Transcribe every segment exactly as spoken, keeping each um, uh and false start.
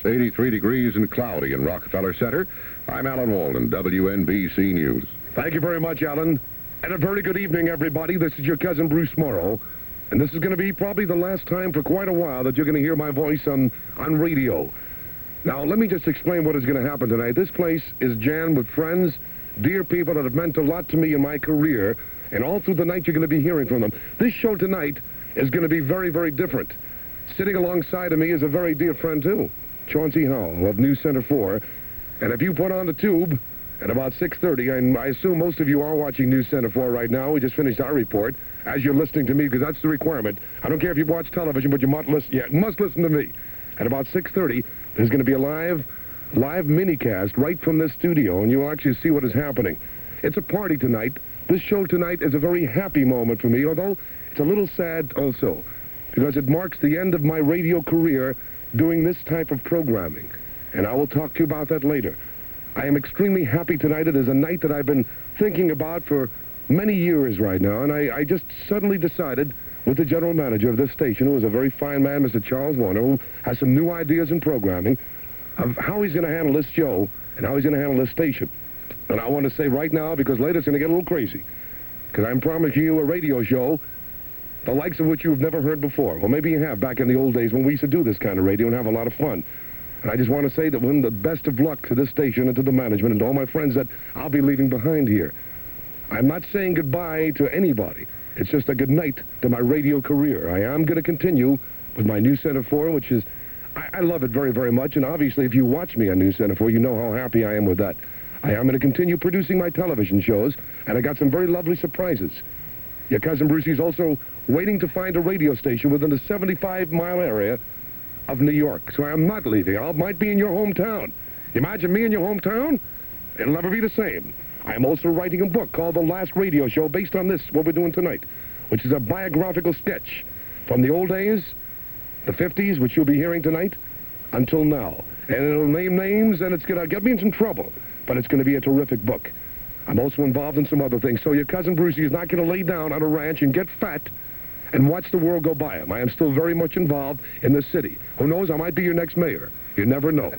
eighty-three degrees and cloudy in Rockefeller Center. I'm Alan Walden, W N B C News. Thank you very much, Alan. And a very good evening, everybody. This is your cousin Bruce Morrow. And this is going to be probably the last time for quite a while that you're going to hear my voice on, on radio. Now, let me just explain what is going to happen tonight. This place is jammed with friends, dear people that have meant a lot to me in my career. And all through the night, you're going to be hearing from them. This show tonight is going to be very, very different. Sitting alongside of me is a very dear friend, too, Chauncey Howell of News Center four. And if you put on the tube at about six thirty, and I assume most of you are watching News Center four right now. We just finished our report as you're listening to me, because that's the requirement. I don't care if you watch television, but you must listen, yeah, must listen to me. At about six thirty, there's going to be a live, live minicast right from this studio, and you'll actually see what is happening. It's a party tonight. This show tonight is a very happy moment for me, although it's a little sad also, because it marks the end of my radio career doing this type of programming. And I will talk to you about that later. I am extremely happy tonight. It is a night that I've been thinking about for many years right now, and I, I just suddenly decided with the general manager of this station, who is a very fine man, Mister Charles Warner, who has some new ideas in programming, of how he's going to handle this show and how he's going to handle this station. And I want to say right now, because later it's going to get a little crazy, because I'm promising you a radio show the likes of which you've never heard before. Well, maybe you have back in the old days when we used to do this kind of radio and have a lot of fun. And I just want to say that when the best of luck to this station and to the management and to all my friends that I'll be leaving behind here. I'm not saying goodbye to anybody. It's just a good night to my radio career. I am going to continue with my News Center four, which is, I, I love it very, very much. And obviously, if you watch me on News Center four, you know how happy I am with that. I am going to continue producing my television shows, and I got some very lovely surprises. Your cousin Brucey's also waiting to find a radio station within the seventy-five mile area of New York. So I'm not leaving. I might be in your hometown. Imagine me in your hometown? It'll never be the same. I'm also writing a book called The Last Radio Show, based on this, what we're doing tonight, which is a biographical sketch from the old days, the fifties, which you'll be hearing tonight, until now. And it'll name names, and it's going to get me in some trouble. But it's going to be a terrific book. I'm also involved in some other things. So your cousin Brucey is not going to lay down on a ranch and get fat and watch the world go by him. I am still very much involved in the city. Who knows, I might be your next mayor. You never know.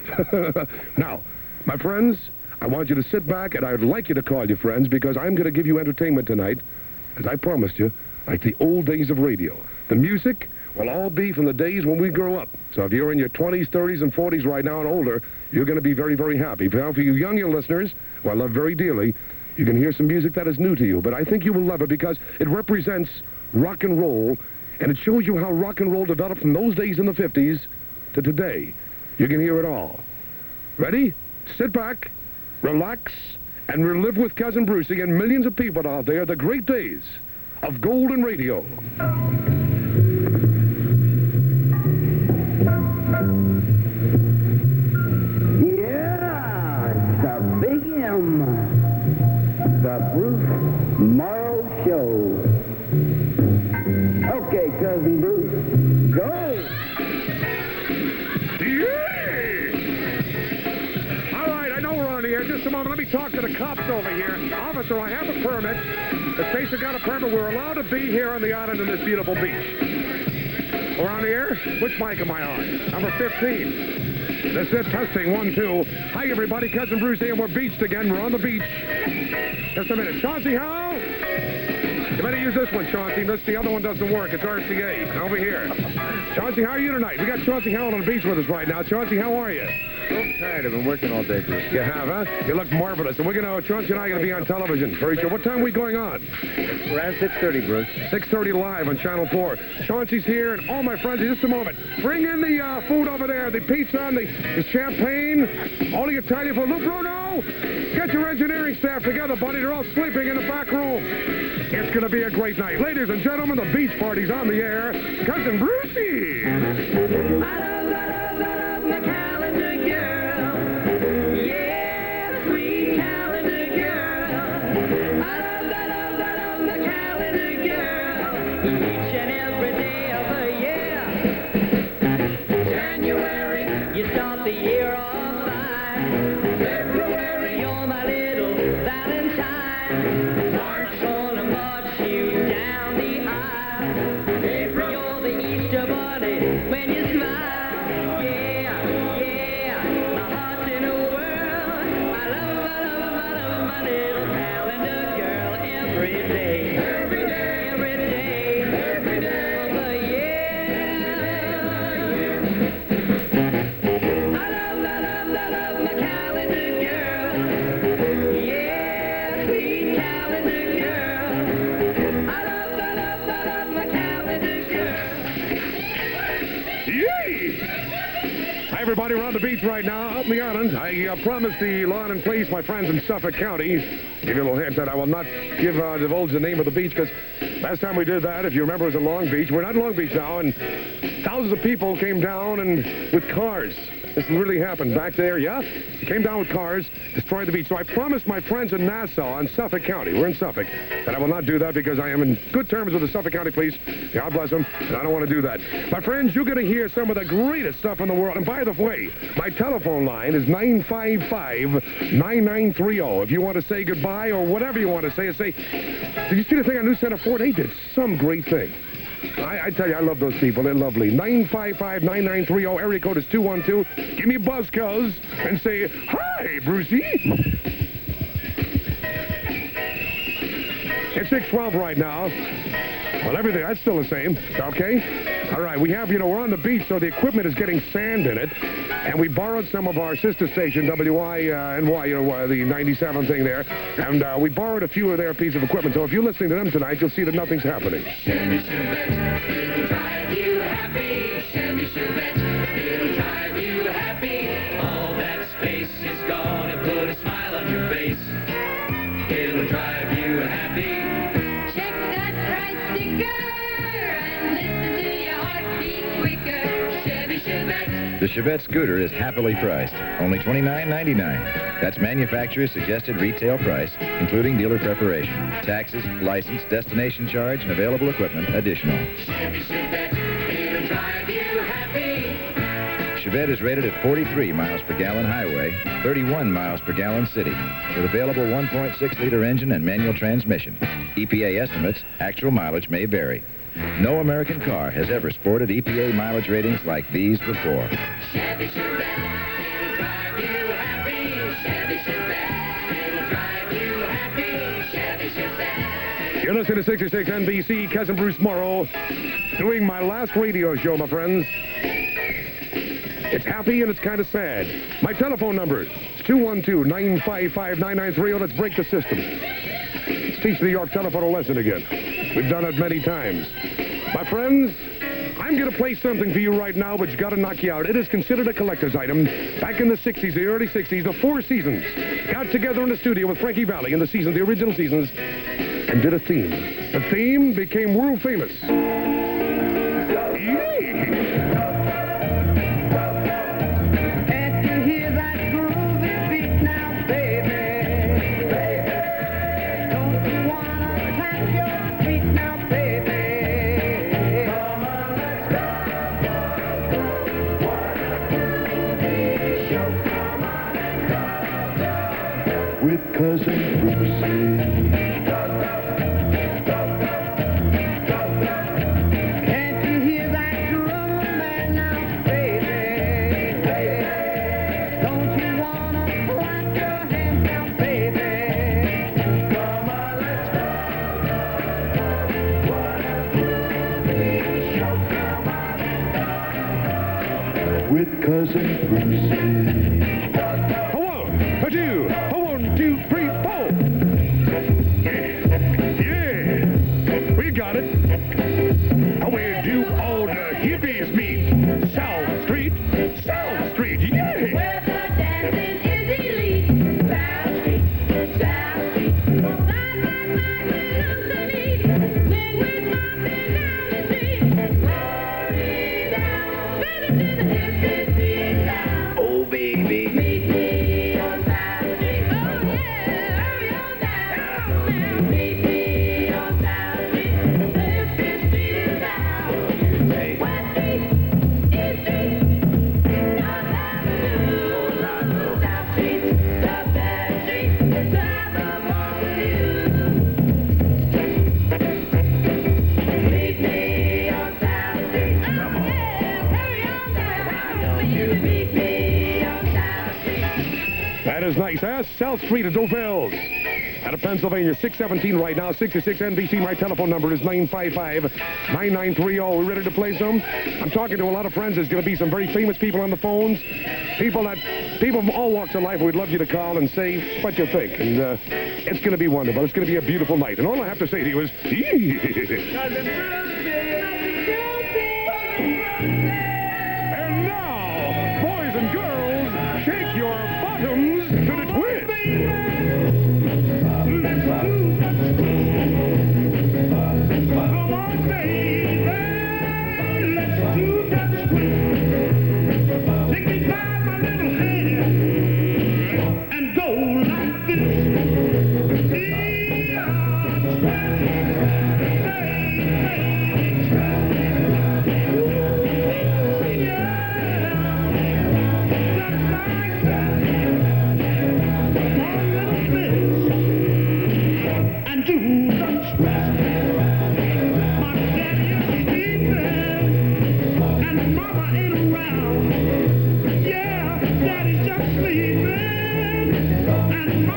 Now, my friends, I want you to sit back, and I'd like you to call your friends, because I'm going to give you entertainment tonight, as I promised you, like the old days of radio. The music will all be from the days when we grew up. So if you're in your twenties, thirties, and forties right now and older, you're going to be very, very happy. Now, for you younger listeners, who I love very dearly, you can hear some music that is new to you. But I think you will love it because it represents rock and roll, and it shows you how rock and roll developed from those days in the fifties to today. You can hear it all. Ready? Sit back, relax, and relive with Cousin Brucey and millions of people out there the great days of golden radio. The Bruce Morrow Show. Okay, Cousin Bruce, go! Yeah! All right, I know we're on the air. Just a moment. Let me talk to the cops over here. Officer, I have a permit. The station got a permit. We're allowed to be here on the island in this beautiful beach. We're on the air? Which mic am I on? Number fifteen. This is testing, one, two. Hi, everybody. Cousin Bruce here. We're beached again. We're on the beach. Just a minute. Chauncey Howell? You better use this one, Chauncey. This, the other one doesn't work. It's R C A. Over here. Chauncey, how are you tonight? We got Chauncey Howell on the beach with us right now. Chauncey, how are you? So tired. I've been working all day, Bruce. You have, huh? You look marvelous. And we're going to, Chauncey and I are going to be on television. Very sure. What time are we going on? Around six thirty, Bruce. six thirty live on Channel four. Chauncey's here, and all my friends, in just a moment. Bring in the uh, food over there, the pizza and the, the champagne, all the Italian food. Look, Bruno, get your engineering staff together, buddy. They're all sleeping in the back room. It's going to be a great night. Ladies and gentlemen, the beach party's on the air. Cousin Brucey. I love, love, love my calendar girl. Yeah, sweet calendar girl. I love, love, love my calendar girl. Each and every day of the year. January, you start the year off fine. February, you're my little Valentine. March, gonna march you down the aisle. April, you're the Easter bunny when you smile. Yeah, yeah. Hi, everybody. We're on the beach right now, out in the island. I uh, promised the lawn and place, my friends in Suffolk County. Give you a little hint that I will not give uh, divulge the name of the beach because last time we did that, if you remember, it was in Long Beach. We're not in Long Beach now, and thousands of people came down and with cars. This really happened back there, yeah? Came down with cars, destroyed the beach. So I promised my friends in Nassau in Suffolk County, we're in Suffolk, that I will not do that because I am in good terms with the Suffolk County Police. God bless them, and I don't want to do that. My friends, you're going to hear some of the greatest stuff in the world. And by the way, my telephone line is nine five five, nine nine three zero. If you want to say goodbye or whatever you want to say, say, did you see the thing on News Center four? They did some great thing. I, I tell you, I love those people. They're lovely. nine five five, nine nine three zero. Area code is two one two. Give me a buzz, cuz, and say, hi, Brucey. It's six twelve right now. Well, everything, that's still the same, okay? All right, we have, you know, we're on the beach, so the equipment is getting sand in it. And we borrowed some of our sister station, W I N Y, you know, uh, the ninety-seven thing there. And uh, we borrowed a few of their pieces of equipment. So if you're listening to them tonight, you'll see that nothing's happening. Chevy Chevette, it'll drive you happy. Chevy Chevette, it'll drive you happy. All that space is gonna put a smile on your face. It'll drive you happy. Check that price sticker and listen to your heartbeat quicker. Chevy Chevette. The Chevette scooter is happily priced, only twenty-nine ninety-nine. That's manufacturer's suggested retail price, including dealer preparation, taxes, license, destination charge, and available equipment additional. Chevy Chevette, it'll drive you happy. Chevette is rated at forty-three miles per gallon highway, thirty-one miles per gallon city, with available one point six liter engine and manual transmission. E P A estimates actual mileage may vary. No American car has ever sported E P A mileage ratings like these before. Chevy Chevette, it'll drive you happy. Chevy Chevette, it'll drive you happy. Chevy Chevette. You're listening to sixty-six N B C, Cousin Bruce Morrow, doing my last radio show, my friends. It's happy and it's kind of sad. My telephone number is two one two, nine five five, nine nine three zero. Let's break the system. Let's teach the York telephone a lesson again. We've done it many times. My friends, I'm going to play something for you right now which got to knock you out. It is considered a collector's item. Back in the sixties, the early sixties, the Four Seasons got together in the studio with Frankie Valli in the seasons, the original seasons, and did a theme. The theme became world famous. Can't you hear that groovy beat now, baby? Baby, don't you wanna tap your feet now, baby? Come on, let's go. What a groovy show. Come on and go. With Cousin Brucey. Can't you hear that drum there now, baby? Baby, don't you wanna clap your hands now, baby? Come on, let's go. What a groovy show. Come on and go. With Cousin Brucey. A one, a two, a one, two, three, four. Yeah, yeah, we got it. Where do all the hippies meet? South Street, South Street, yeah. Where the dancing is elite. South Street, South Street. Side by side with Lucy. Swing with Martin down the street. Rolling down, baby, to the hippie beat down. Oh, baby. Meet me on South Street. Oh yeah, hurry on down. Meet me on South Street. The hippie street is down. Hey. West Street, East Street, North Avenue, South Street, the best street to have along with you. Meet me on South Street. Oh yeah, hurry on down. Meet me on South Street. That is nice. That's South Street at Dovel's. Out of Pennsylvania, six seventeen right now, sixty-six N B C. My telephone number is nine five five, nine nine three zero. We ready to play some? I'm talking to a lot of friends. There's going to be some very famous people on the phones. People that, people from all walks of life. We'd love you to call and say what you think. And uh, it's going to be wonderful. It's going to be a beautiful night. And all I have to say to you is, and now, boys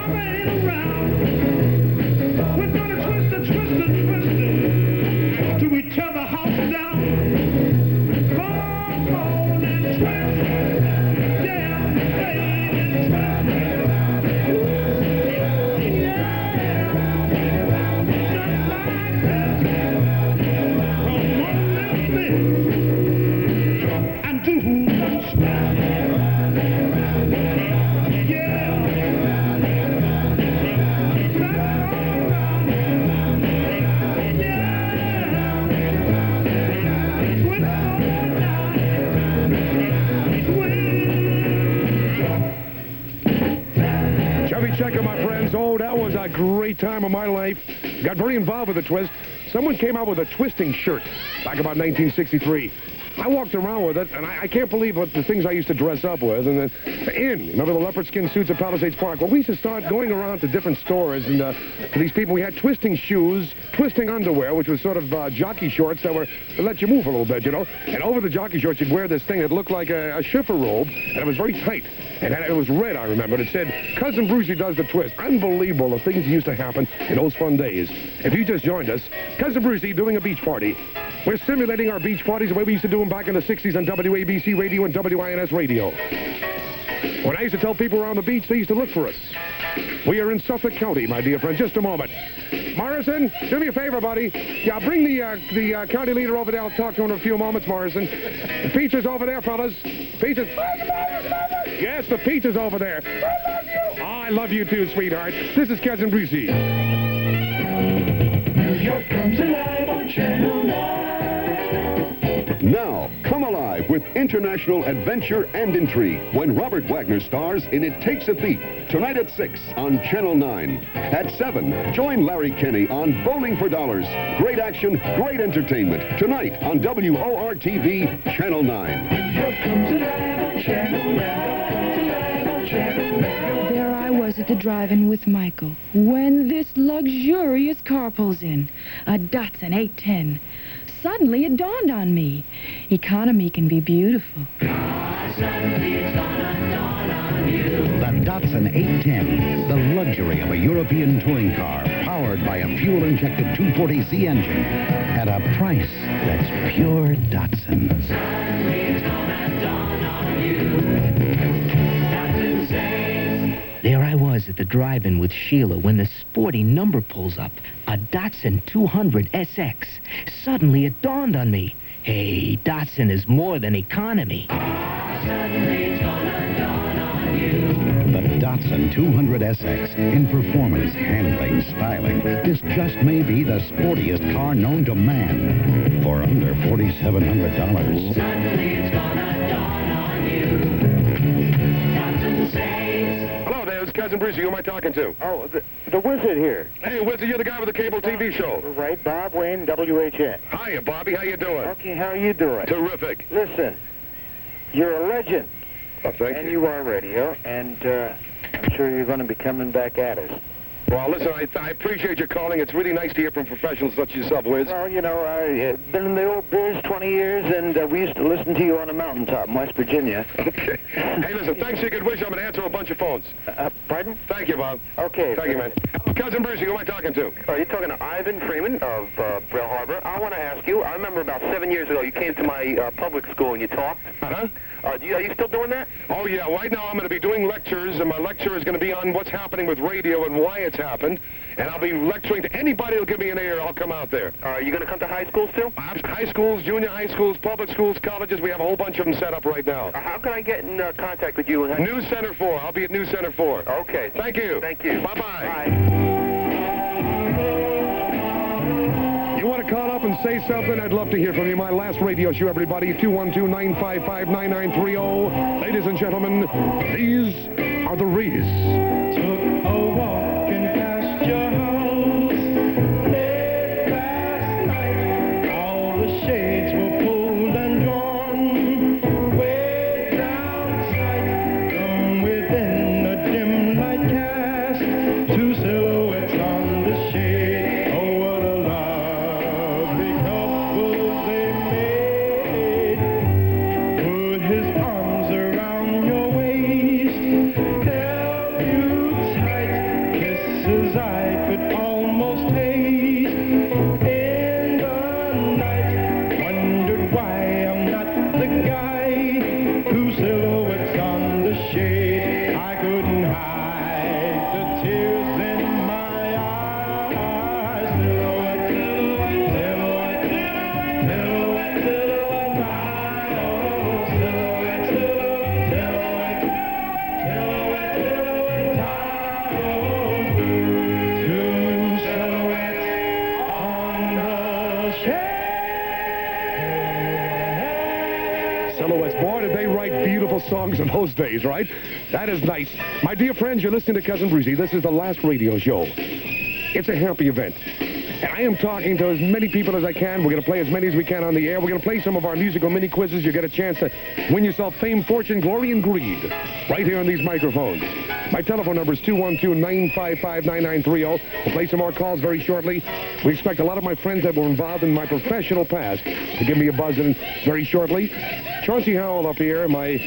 Checker, my friends. Oh, that was a great time of my life. Got very involved with the twist. Someone came out with a twisting shirt back about nineteen sixty-three. I walked around with it, and I, I can't believe what the things I used to dress up with. And then the Inn, remember the leopard skin suits at Palisades Park? Well, we used to start going around to different stores, and uh, to these people, we had twisting shoes, twisting underwear, which was sort of uh, jockey shorts that were that let you move a little bit, you know. And over the jockey shorts, you'd wear this thing that looked like a, a shiffer robe, and it was very tight. And it was red, I remember. And it said, Cousin Brucey does the twist. Unbelievable, the things that used to happen in those fun days. If you just joined us, Cousin Brucey doing a beach party. We're simulating our beach parties the way we used to do them back in the sixties on W A B C Radio and W I N S Radio. When I used to tell people around the beach, they used to look for us. We are in Suffolk County, my dear friend. Just a moment. Morrison, do me a favor, buddy. Yeah, bring the uh, the uh, county leader over there. I'll talk to him in a few moments, Morrison. The pizza's over there, fellas. Pizza's... Yes, the pizza's over there. I love you. Oh, I love you too, sweetheart. This is Cousin Brucey. New York comes alive on Channel nine. Now, come alive with international adventure and intrigue when Robert Wagner stars in It Takes a Thief, tonight at six on Channel nine. At seven, join Larry Kenney on Bowling for Dollars. Great action, great entertainment, tonight on W O R T V, Channel nine. New York comes alive on Channel nine. Comes alive on Channel nine. There I was at the drive-in with Michael when this luxurious car pulls in, a Datsun eight ten. Suddenly it dawned on me, economy can be beautiful. The Datsun eight ten, the luxury of a European touring car, powered by a fuel-injected two forty Z engine, at a price that's pure Datsun. There I was at the drive-in with Sheila when the sporty number pulls up, a Datsun two hundred S X. Suddenly it dawned on me, hey, Datsun is more than economy. The Datsun two hundred S X, in performance, handling, styling, this just may be the sportiest car known to man for under forty-seven hundred dollars. Hello there, it's Cousin Brucey. Who am I talking to? Oh, the, the Wizard here. Hey, Wizard, you're the guy with the cable T V show. Right, Bob Wayne, W H N. Hiya, Bobby. How you doing? Okay, how are you doing? Terrific. Listen, you're a legend. Well, thank and you. you are radio, and uh, I'm sure you're going to be coming back at us. Well, listen, I, I appreciate your calling. It's really nice to hear from professionals such as yourself, Wiz. Well, you know, I've uh, been in the old biz twenty years, and uh, we used to listen to you on a mountaintop in West Virginia. Okay. Hey, listen, thanks for your good wish. I'm going to answer a bunch of phones. Uh, pardon? Thank you, Bob. Okay. Thank you, man. Hello, Cousin Brucey. Who am I talking to? Uh, you're talking to Ivan Freeman of uh, Braille Harbor. I want to ask you, I remember about seven years ago you came to my uh, public school and you talked. Uh-huh. Uh, do you, are you still doing that? Oh, yeah. Right now I'm going to be doing lectures, and my lecture is going to be on what's happening with radio and why it's happened. And I'll be lecturing to anybody who'll give me an ear. I'll come out there. Uh, are you going to come to high schools, too? High schools, junior high schools, public schools, colleges. We have a whole bunch of them set up right now. Uh, how can I get in uh, contact with you? And News Center four. I'll be at News Center four. Okay. Thank you. Thank you. Bye-bye. Bye. You want to call up and say something? I'd love to hear from you. My last radio show, everybody, two one two, nine five five, nine nine three zero. Ladies and gentlemen, these are the Rees. Took a walk and past your house late last night. All the shades were pulled and drawn way down sight. From within a dim light cast two silhouettes on the shade. Oh, what a lovely couple they made. Put his arms around your waist, held you tight. songs of those days, right? That is nice. My dear friends, you're listening to Cousin Brucey. This is the last radio show. It's a happy event. And I am talking to as many people as I can. We're going to play as many as we can on the air. We're going to play some of our musical mini quizzes. You get a chance to win yourself fame, fortune, glory, and greed right here on these microphones. My telephone number is two one two, nine five five, nine nine three zero. We'll play some more calls very shortly. We expect a lot of my friends that were involved in my professional past to give me a buzz in very shortly. Chauncey Howell up here, my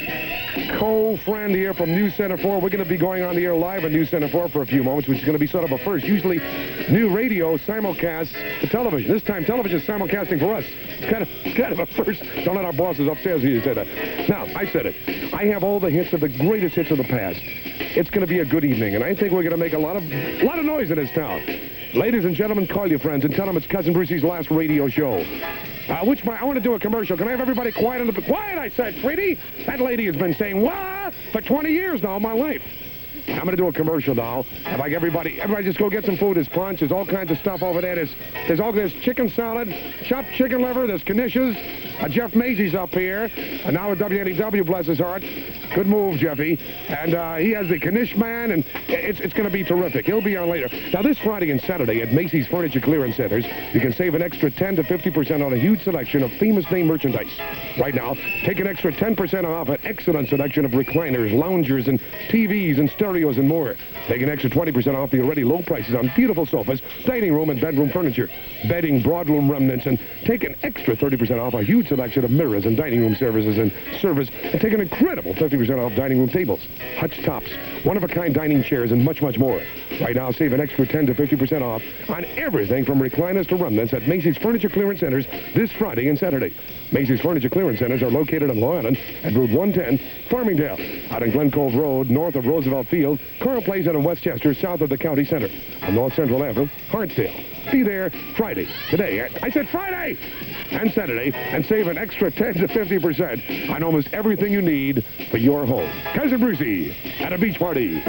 co-friend here from News Center four. We're going to be going on the air live on News Center four for a few moments, which is going to be sort of a first. Usually, new radio simulcasts to television. This time, television is simulcasting for us. It's kind of, it's kind of a first. Don't let our bosses upstairs hear you say that. Now, I said it. I have all the hits of the greatest hits of the past. It's going to be a good evening, and I think we're going to make a lot of, a lot of noise in this town. Ladies and gentlemen, call your friends and tell them it's Cousin Brucey's last radio show. Uh, which my, I want to do a commercial. Can I have everybody quiet? On the, quiet, I said, sweetie. That lady has been saying, wah, for twenty years now, my life. I'm going to do a commercial now. I'd like everybody, everybody just go get some food. There's punch. There's all kinds of stuff over there. There's, there's all, there's chicken salad, chopped chicken liver. There's knishes. Uh, Jeff Macy's up here. And now with W N E W, bless his heart. Good move, Jeffy. And uh, he has the Knish Man, and it's, it's going to be terrific. He'll be on later. Now, this Friday and Saturday at Macy's Furniture Clearance Centers, you can save an extra ten to fifty percent on a huge selection of famous name merchandise. Right now, take an extra ten percent off an excellent selection of recliners, loungers, and T Vs and stereos and more. Take an extra twenty percent off the already low prices on beautiful sofas, dining room and bedroom furniture, bedding, broadloom remnants, and take an extra thirty percent off a huge selection of mirrors and dining room services and service, and take an incredible fifty percent off dining room tables, hutch tops, one-of-a-kind dining chairs, and much, much more. Right now, save an extra ten to fifty percent off on everything from recliners to remnants at Macy's Furniture Clearance Centers this Friday and Saturday. Macy's Furniture Clearance Centers are located on Long Island at Route one ten, Farmingdale, out on Glen Cove Road, north of Roosevelt Field, Carl Place out in Westchester, south of the county center, on North Central Avenue, Hartsdale. Be there Friday, today, I said Friday, and Saturday, and save an extra ten to fifty percent on almost everything you need for your home. Cousin Brucey at a beach party.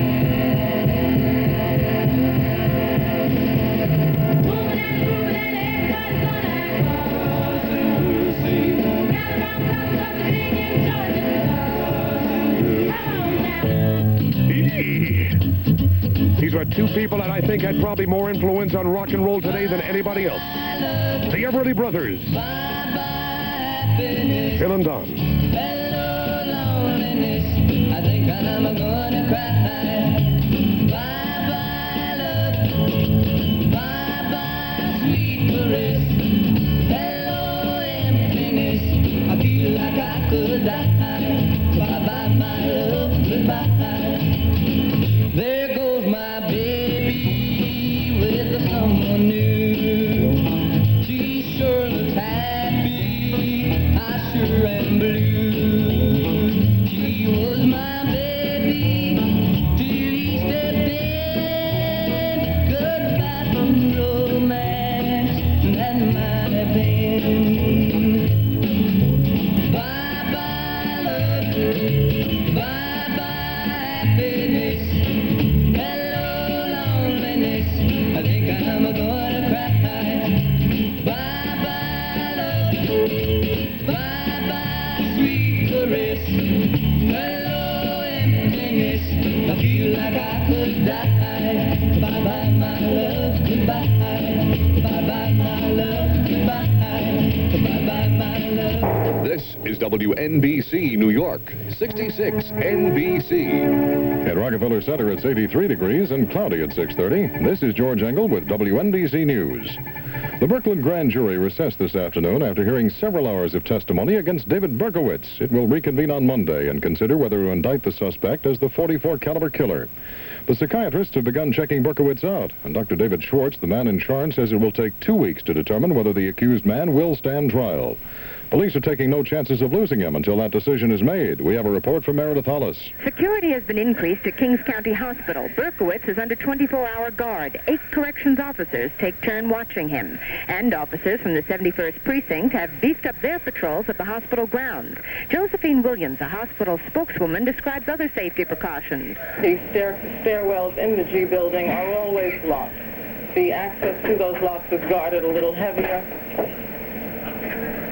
These are two people that I think had probably more influence on rock and roll today than anybody else. The Everly Brothers. Phil and Don. I think I'm gonna cry. Bye-bye, love. Bye-bye, sweet caress. Hello, emptiness. I feel like I could die. Bye-bye, my love. Goodbye. There goes my baby with someone new. She sure looks happy. I sure am blue. She was my baby till he stepped in. Goodbye from romance that might have been. Bye-bye, love. Bye-bye, happiness. Hello, loneliness. I think I'm gonna cry. Bye-bye, love. Bye-bye, sweet caress. Hello, emptiness. I feel like I could die. Bye-bye, my love. Goodbye. Bye-bye, my love. Goodbye. Bye-bye, my love. This is W N B C New York, sixty-six N B C. At Rockefeller Center, it's eighty-three degrees and cloudy at six thirty. This is George Engel with W N B C News. The Brooklyn grand jury recessed this afternoon after hearing several hours of testimony against David Berkowitz. It will reconvene on Monday and consider whether to indict the suspect as the forty-four caliber killer. The psychiatrists have begun checking Berkowitz out, and Doctor David Schwartz, the man in charge, says it will take two weeks to determine whether the accused man will stand trial. Police are taking no chances of losing him until that decision is made. We have a report from Meredith Hollis. Security has been increased at Kings County Hospital. Berkowitz is under twenty-four hour guard. Eight corrections officers take turn watching him. And officers from the seventy-first Precinct have beefed up their patrols at the hospital grounds. Josephine Williams, a hospital spokeswoman, describes other safety precautions. The stair stairwells in the G building are always locked. The access to those locks is guarded a little heavier.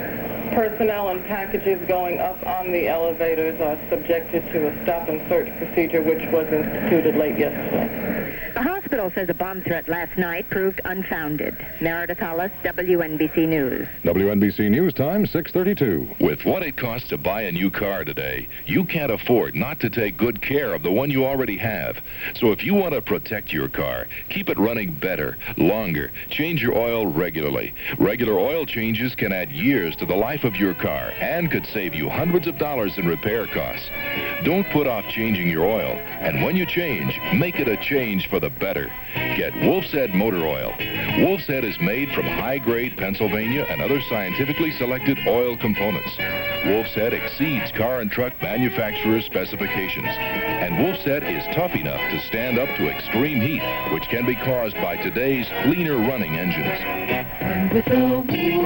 personnel and packages going up on the elevators are subjected to a stop and search procedure which was instituted late yesterday. The hospital says a bomb threat last night proved unfounded. Meredith Hollis, W N B C News. W N B C News Time, six thirty-two. With what it costs to buy a new car today, you can't afford not to take good care of the one you already have. So if you want to protect your car, keep it running better, longer, change your oil regularly. Regular oil changes can add years to the life of your car and could save you hundreds of dollars in repair costs. Don't put off changing your oil, and when you change, make it a change for the better. Get Wolf's Head Motor Oil. Wolf's Head is made from high-grade Pennsylvania and other scientifically selected oil components. Wolf's Head exceeds car and truck manufacturers' specifications, and Wolf's Head is tough enough to stand up to extreme heat, which can be caused by today's cleaner running engines. With the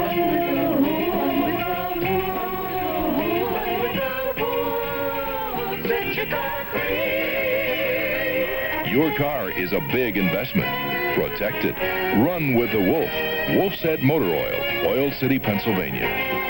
Your car is a big investment. Protect it. Run with the Wolf. Wolf's Head Motor Oil, Oil City, Pennsylvania.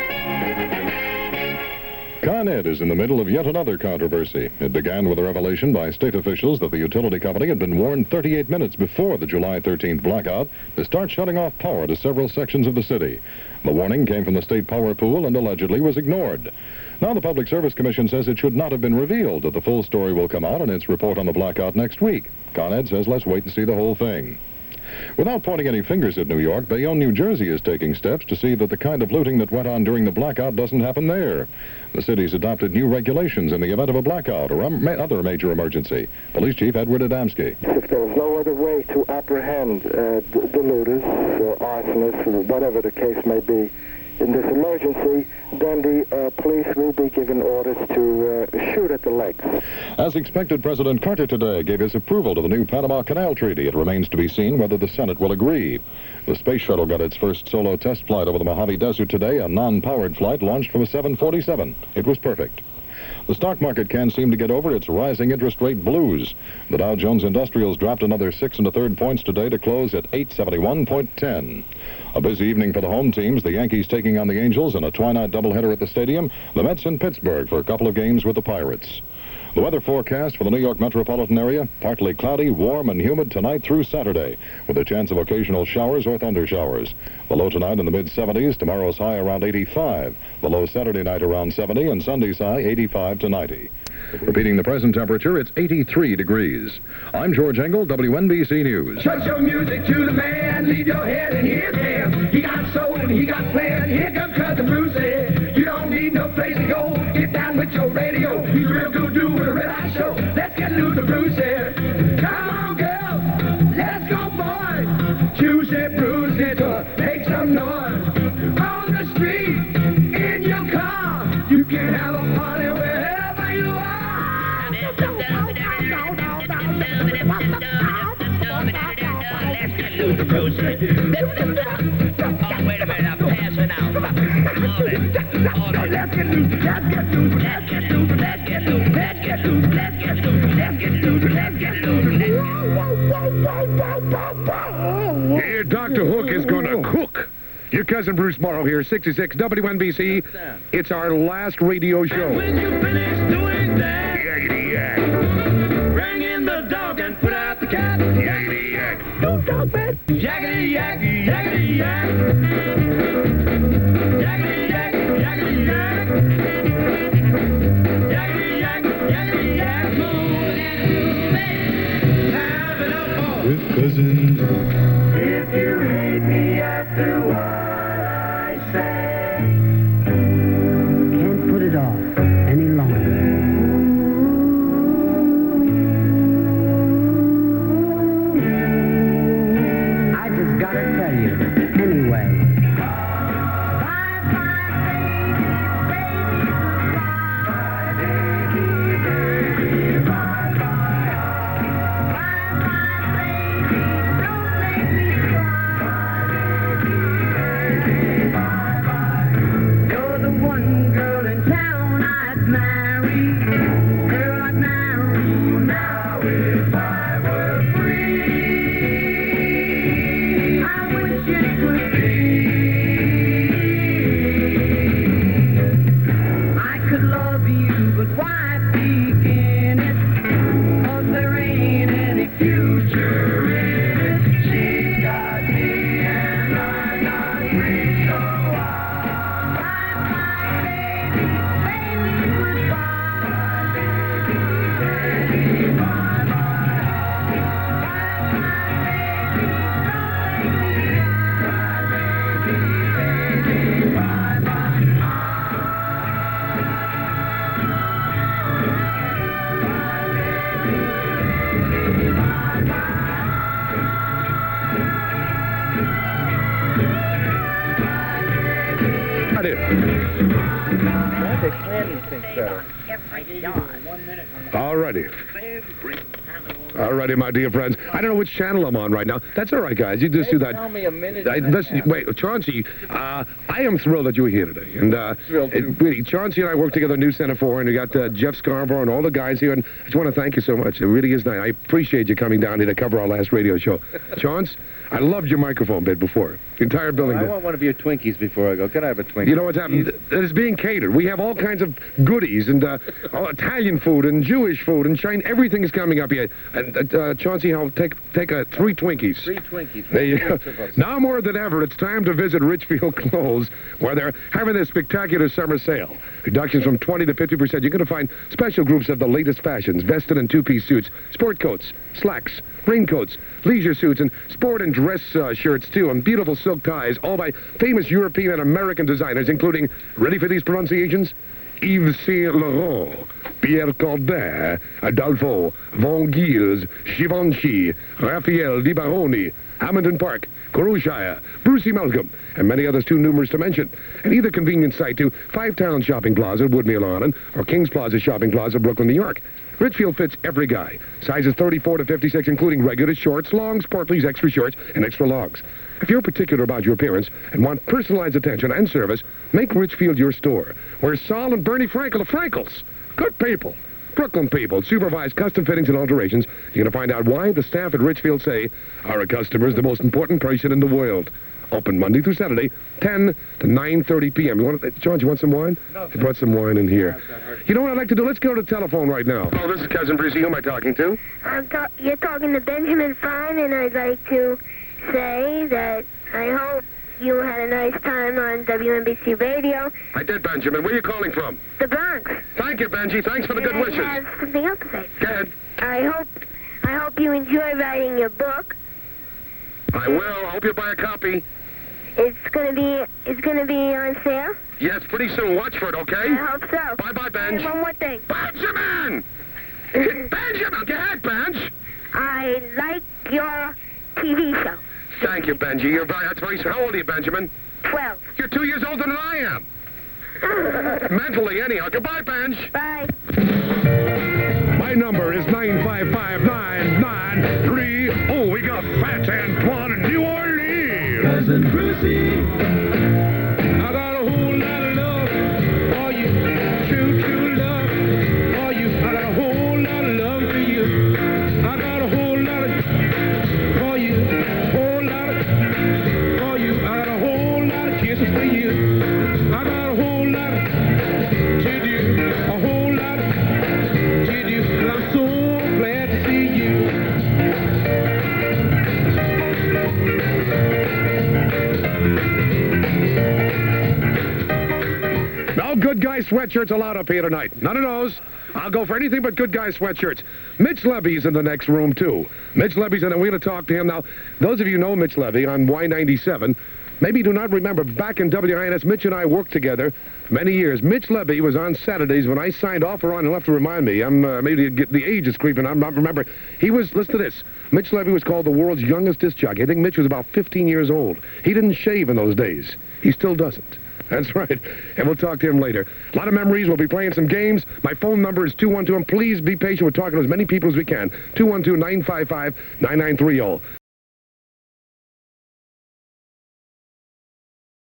Con Ed is in the middle of yet another controversy. It began with a revelation by state officials that the utility company had been warned thirty-eight minutes before the July thirteenth blackout to start shutting off power to several sections of the city. The warning came from the state power pool and allegedly was ignored. Now the Public Service Commission says it should not have been revealed, that the full story will come out in its report on the blackout next week. Con Ed says let's wait and see the whole thing. Without pointing any fingers at New York, Bayonne, New Jersey is taking steps to see that the kind of looting that went on during the blackout doesn't happen there. The city's adopted new regulations in the event of a blackout or um, other major emergency. Police Chief Edward Adamski. If there was no other way to apprehend uh, the looters or arsonists or whatever the case may be in this emergency, then the uh, police will be given orders to uh, shoot at the legs. As expected, President Carter today gave his approval to the new Panama Canal Treaty. It remains to be seen whether the Senate will agree. The space shuttle got its first solo test flight over the Mojave Desert today, a non-powered flight launched from a seven forty-seven. It was perfect. The stock market can't seem to get over its rising interest rate blues. The Dow Jones Industrials dropped another six and a third points today to close at eight seventy-one point ten. A busy evening for the home teams, the Yankees taking on the Angels in a twilight doubleheader at the stadium, the Mets in Pittsburgh for a couple of games with the Pirates. The weather forecast for the New York metropolitan area, partly cloudy, warm, and humid tonight through Saturday, with a chance of occasional showers or thunder showers. The low tonight in the mid seventies, tomorrow's high around eighty-five. The low Saturday night around seventy, and Sunday's high eighty-five to ninety. Repeating the present temperature, it's eighty-three degrees. I'm George Engel, W N B C News. Shut your music to the man, leave your head and hear him. He got soul and he got plan. Here comes Cousin Brucey. You don't need no place to go. Get down with your radio. He's a real good dude with a red eye show. Let's get loose to Brucey. Come on, girls. Let's go, boys. Choosy Brucey to make some noise. On the street, in your car, you can have a party wherever you are. Let's get loose to Brucey. Oh, wait a minute, I'm passing out. Let's get loose, let's get loose, let's get loose, let's get loose, let's get loose, let's get loose, let's get loose, let's get loose. Here, Doctor Hook is going to cook. Your cousin Bruce Morrow here, sixty-six W N B C. It's our last radio show. And when you finish doing that, Yakety yak. bring in the dog and put out the cat. Yakety yak. Don't talk bad. Yakety yak, yakety yak. Yakety yak, yakety yak. Yakety yak, yakety yak. Move and move. Have it up With cousin Drew. If you hate me after what I say, Can't put it off any longer. I just gotta tell you, anyway. don't make me think better. All righty. All righty, my dear friends. I don't know which channel I'm on right now. That's all right, guys. You just do that. Tell me a minute. I, listen, wait, Chauncey, uh, I am thrilled that you were here today. And uh, Thrilled, too. it, really, Chauncey and I work together at News Center four, and we got uh, Jeff Scarborough and all the guys here. And I just want to thank you so much. It really is nice. I appreciate you coming down here to cover our last radio show. Chauncey, I loved your microphone bit before. The entire building I did. want one of your Twinkies before I go. Can I have a Twinkie? You know what's happened? It's being catered. We have all kinds of goodies and uh, all Italian food and Jewish food and Chinese. Everything is coming up here. And uh, Chauncey, I'll take take uh, three Twinkies. Three Twinkies. There you go. Each of us. Now more than ever, it's time to visit Richfield Clothes, where they're having this spectacular summer sale. Reductions from twenty to fifty percent. You're going to find special groups of the latest fashions, vested and two-piece suits, sport coats, slacks, raincoats, leisure suits, and sport and dress uh, shirts, too, and beautiful silk ties, all by famous European and American designers, including, ready for these pronunciations? Yves Saint Laurent, Pierre Cardin, Adolfo, Von Gils, Givenchy, Raphael Di Baroni, Hamilton Park, Coruscant, Brucey Malcolm, and many others too numerous to mention. And either convenient site to Five Town Shopping Plaza, Woodmill Island, or Kings Plaza Shopping Plaza, Brooklyn, New York. Richfield fits every guy. Sizes thirty-four to fifty-six, including regular shorts, longs, portleys, extra shorts, and extra longs. If you're particular about your appearance and want personalized attention and service, make Richfield your store. Where Saul and Bernie Frankel are Frankels. Good people. Brooklyn people supervise custom fittings and alterations. You're going to find out why the staff at Richfield say our customer is the most important person in the world. Open Monday through Saturday, ten to nine thirty p m You want, John, you want some wine? No, I brought some wine in here. You know what I'd like to do? Let's go to the telephone right now. Oh, this is Cousin Brucey. Who am I talking to? I'm ta- you're talking to Benjamin Fine, and I'd like to say that I hope you had a nice time on W N B C Radio. I did, Benjamin. Where are you calling from? The Bronx. Thank you, Benji. Thanks for the and good I wishes. have something else to say. Go ahead. I hope, I hope you enjoy writing your book. I will. I hope you buy a copy. It's gonna be, it's gonna be on sale. Yes, pretty soon. Watch for it, okay? I hope so. Bye-bye, Benj. And one more thing. Benjamin! Benjamin, go ahead, Benj. I like your T V show. Thank you, Benji. You're very, that's very, how old are you, Benjamin? Twelve. You're two years older than I am. Mentally, anyhow. Goodbye, Benj. Bye. My number is nine five five nine nine three. Oh, we got Fat Antoine in New Orleans. Cousin Brucey. I got a whole lot of love for you. True, true love for you. I got a whole lot of love for you. I got a whole lot of for you. Whole lot of for you. I got a whole lot of kisses for you. I got a whole lot of to do. A whole lot of to do. And I'm so glad to see you. No good guy sweatshirts allowed up here tonight. None of those. I'll go for anything but good guy sweatshirts. Mitch Levy's in the next room, too. Mitch Levy's in, and we're going to talk to him. Now, those of you who know Mitch Levy on Y ninety-seven, maybe do not remember, back in W I N S, Mitch and I worked together many years. Mitch Levy was on Saturdays when I signed off or on. You'll have to remind me. I'm uh, maybe get, the age is creeping. I'm not remember. He was, listen to this. Mitch Levy was called the world's youngest disc jockey. I think Mitch was about fifteen years old. He didn't shave in those days. He still doesn't. That's right. And we'll talk to him later. A lot of memories. We'll be playing some games. My phone number is two one two, and please be patient. We're talking to as many people as we can. two one two, nine five five, nine nine three zero.